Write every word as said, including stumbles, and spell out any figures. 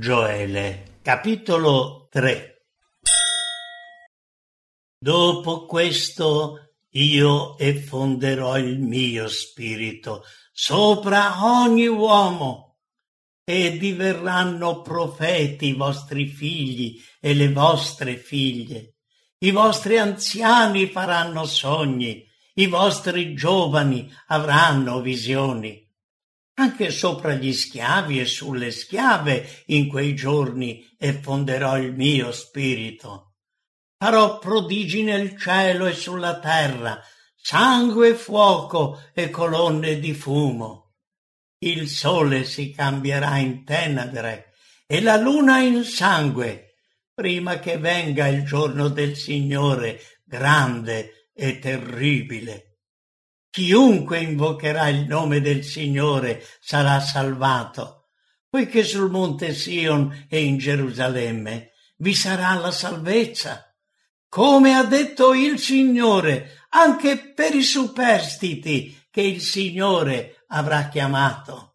Gioele, capitolo tre. Dopo questo io effonderò il mio spirito sopra ogni uomo, e diverranno profeti i vostri figli e le vostre figlie. I vostri anziani faranno sogni, i vostri giovani avranno visioni. Anche sopra gli schiavi e sulle schiave in quei giorni effonderò il mio spirito. Farò prodigi nel cielo e sulla terra, sangue e fuoco e colonne di fumo. Il sole si cambierà in tenebre e la luna in sangue, prima che venga il giorno del Signore grande e terribile. Chiunque invocherà il nome del Signore sarà salvato, poiché sul monte Sion e in Gerusalemme vi sarà la salvezza. Come ha detto il Signore, anche per i superstiti che il Signore avrà chiamato.